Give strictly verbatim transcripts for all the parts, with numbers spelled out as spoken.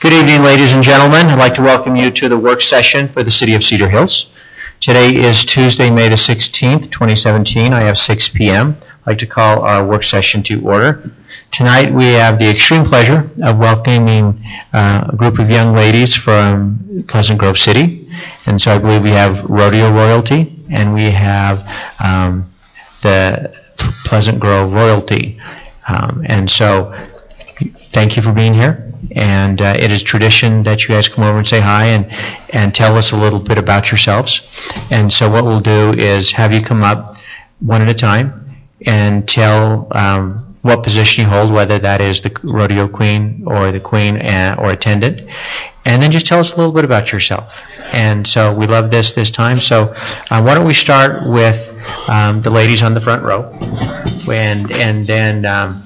Good evening, ladies and gentlemen. I'd like to welcome you to the work session for the City of Cedar Hills. Today is Tuesday, May the sixteenth, twenty seventeen. I have six p m I'd like to call our work session to order. Tonight we have the extreme pleasure of welcoming uh, a group of young ladies from Pleasant Grove City. And so I believe we have Rodeo Royalty and we have um, the Pleasant Grove Royalty. Um, and so thank you for being here. And uh, it is tradition that you guys come over and say hi and, and tell us a little bit about yourselves. And so what we'll do is have you come up one at a time and tell um, what position you hold, whether that is the rodeo queen or the queen and, or attendant. And then just tell us a little bit about yourself. And so we love this this time. So uh, why don't we start with um, the ladies on the front row. And, and then... Um,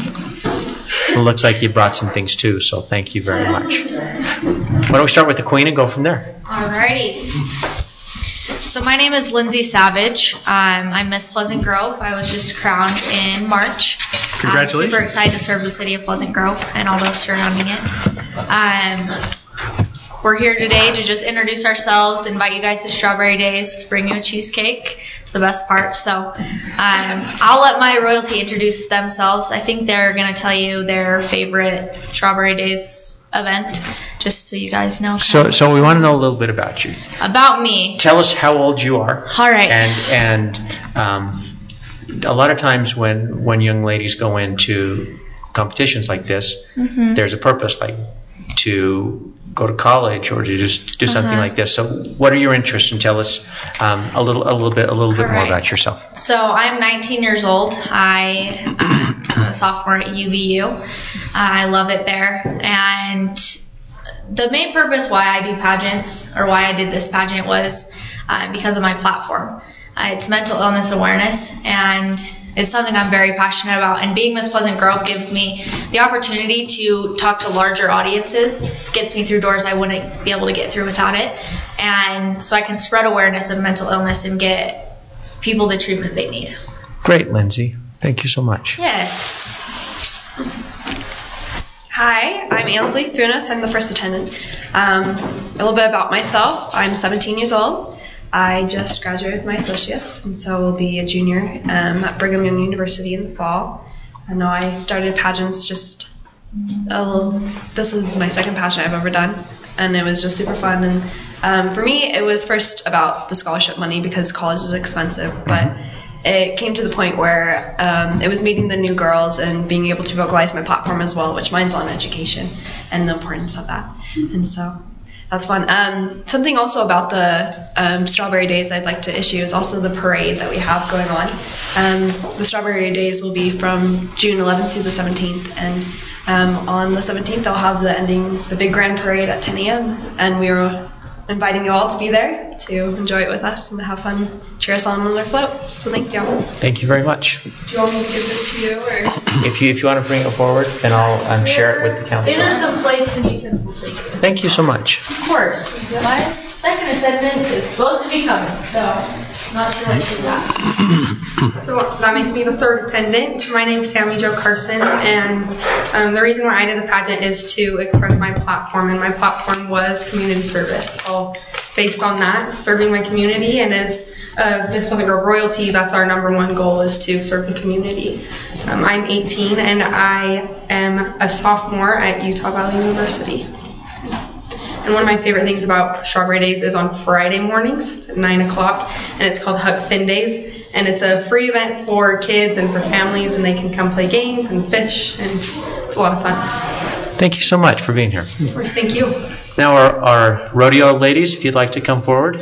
It looks like you brought some things too, so thank you very much. Why don't we start with the queen and go from there? Alrighty. So my name is Lindsay Savage. Um, I'm Miss Pleasant Grove. I was just crowned in March. Congratulations. I'm super excited to serve the city of Pleasant Grove and all those surrounding it. Um, we're here today to just introduce ourselves, invite you guys to Strawberry Days, bring you a cheesecake. The best part. So um, I'll let my royalty introduce themselves. I think they're going to tell you their favorite Strawberry Days event, just so you guys know. So so we want to know a little bit about you. About me. Tell us how old you are. All right. And and um, a lot of times when, when young ladies go into competitions like this, mm-hmm. there's a purpose, like to go to college or to just do something uh-huh. like this. So what are your interests? And tell us um, a little a little bit a little bit All more right. about yourself. So I'm nineteen years old. I am a sophomore at U V U. Uh, I love it there. And the main purpose why I do pageants, or why I did this pageant, was uh, because of my platform. Uh, it's mental illness awareness, and it's something I'm very passionate about. And being Miss Pleasant Grove gives me the opportunity to talk to larger audiences, gets me through doors I wouldn't be able to get through without it. And so I can spread awareness of mental illness and get people the treatment they need. Great, Lindsay. Thank you so much. Yes. Hi, I'm Ansley Funes. I'm the first attendant. Um, a little bit about myself. I'm seventeen years old. I just graduated with my associates, and so will be a junior um, at Brigham Young University in the fall. I know I started pageants just a little, this was my second pageant I've ever done, and it was just super fun. And um, for me, it was first about the scholarship money because college is expensive, but it came to the point where um, it was meeting the new girls and being able to vocalize my platform as well, which mine's on education and the importance of that. And so that's fun. Um, something also about the um, Strawberry Days I'd like to issue is also the parade that we have going on. Um, the Strawberry Days will be from June eleventh through the seventeenth, and um, on the seventeenth they'll have the ending, the big grand parade at ten a m and we are inviting you all to be there to enjoy it with us and have fun, cheer us on on their float. So thank you all. Thank you very much. Do you want me to give this to you, or If you if you want to bring it forward, then I'll um, share it with the council. These are some plates and utensils. They give us. Thank you so much. Of course. My second attendant is supposed to be coming, so not sure what she's at. So that makes me the third attendant. My name is Sammy Jo Carson, and um, the reason why I did the pageant is to express my platform, and my platform was community service. So based on that, serving my community, and as uh, Miss Pleasant Grove Royalty, that's our number one goal, is to serve the community. Um, I'm eighteen, and I am a sophomore at Utah Valley University. And one of my favorite things about Strawberry Days is on Friday mornings. It's at nine o'clock, and it's called Huck Finn Days. And it's a free event for kids and for families, and they can come play games and fish, and it's a lot of fun. Thank you so much for being here. Of course, thank you. Now our, our rodeo ladies, if you'd like to come forward.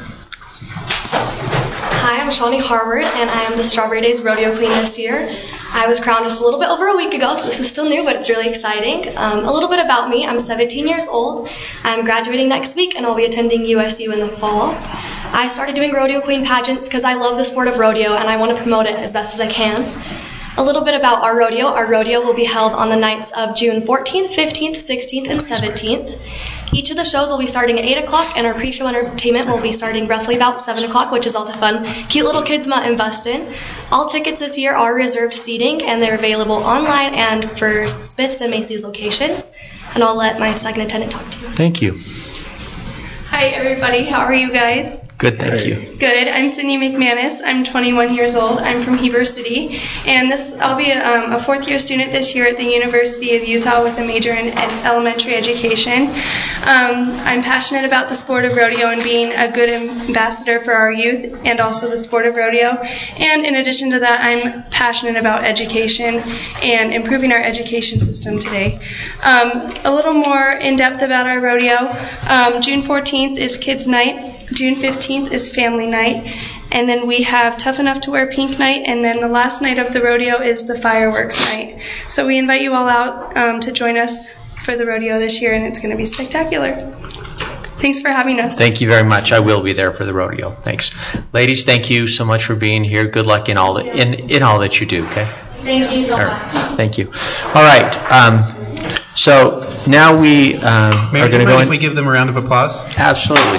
Hi, I'm Shawnee Harvard, and I am the Strawberry Days Rodeo Queen this year. I was crowned just a little bit over a week ago, so this is still new, but it's really exciting. Um, a little bit about me. I'm seventeen years old. I'm graduating next week, and I'll be attending U S U in the fall. I started doing Rodeo Queen pageants because I love the sport of rodeo, and I want to promote it as best as I can. A little bit about our rodeo. Our rodeo will be held on the nights of June fourteenth, fifteenth, sixteenth, and seventeenth. Each of the shows will be starting at eight o'clock, and our pre-show entertainment will be starting roughly about seven o'clock, which is all the fun, cute little kids might invest in. All tickets this year are reserved seating, and they're available online and for Smith's and Macy's locations. And I'll let my second attendant talk to you. Thank you. Hi, everybody. How are you guys? Good, thank you. Good. I'm Sydney McManus. I'm twenty-one years old. I'm from Heber City, and this I'll be a, um, a fourth year student this year at the University of Utah with a major in ed- elementary education. Um, I'm passionate about the sport of rodeo and being a good ambassador for our youth and also the sport of rodeo. And in addition to that, I'm passionate about education and improving our education system today. Um, a little more in depth about our rodeo. Um, June fourteenth is Kids Night. June fifteenth is Family Night, and then we have Tough Enough to Wear Pink Night, and then the last night of the rodeo is the Fireworks Night. So we invite you all out um, to join us for the rodeo this year, and it's going to be spectacular. Thanks for having us. Thank you very much. I will be there for the rodeo. Thanks. Ladies, thank you so much for being here. Good luck in all that, in, in all that you do, okay? Thank you so All much. right. Thank you. All right. Um, so now we um, Mayor, are do going you to go mind in. if we give them a round of applause? Absolutely.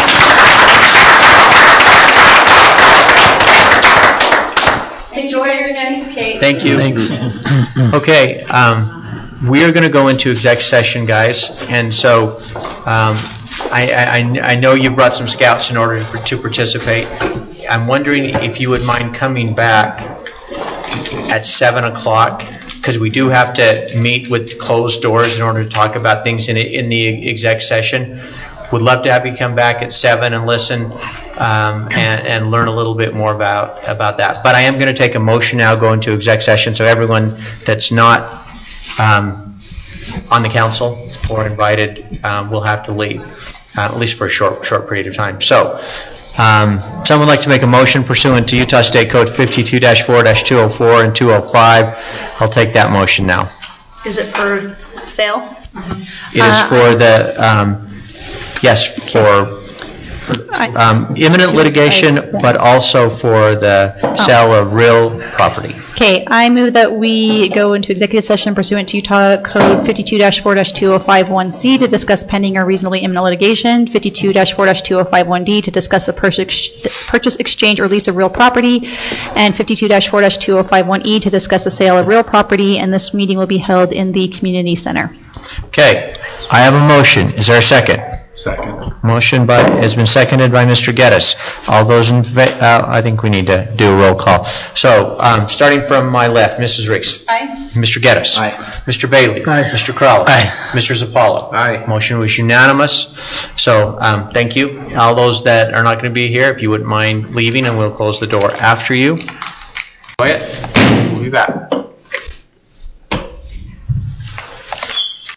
Enjoy your cheesecake. Thank you. Thanks. Okay, um, we are going to go into exec session, guys, and so um, I, I, I know you brought some scouts in order to, to participate. I'm wondering if you would mind coming back at seven o'clock, because we do have to meet with closed doors in order to talk about things in in the exec session. Would love to have you come back at seven and listen um, and, and learn a little bit more about, about that. But I am going to take a motion now, go into exec session, so everyone that's not um, on the council or invited um, will have to leave, uh, at least for a short short period of time. So, um, someone would like to make a motion pursuant to Utah State Code fifty-two dash four dash two oh four and two oh five. I'll take that motion now. Is it for sale? It is for the, um, yes, for um, imminent litigation, but also for the sale of real property. Okay, I move that we go into executive session pursuant to Utah Code fifty-two dash four dash two oh five one C to discuss pending or reasonably imminent litigation, fifty-two dash four dash two oh five one D to discuss the purchase, purchase, exchange, or lease of real property, and fifty-two dash four dash two oh five one E to discuss the sale of real property, and this meeting will be held in the community center. Okay, I have a motion. Is there a second? Second. Motion by, has been seconded by Mister Geddes. All those in, fa- uh, I think we need to do a roll call. So, um, starting from my left, Missus Reese. Aye. Mister Geddes. Aye. Mister Bailey. Aye. Mister Crowley. Aye. Mister Zappala. Aye. Motion was unanimous. So, um, thank you. All those that are not going to be here, if you wouldn't mind leaving, and we'll close the door after you. Go ahead. We'll be back.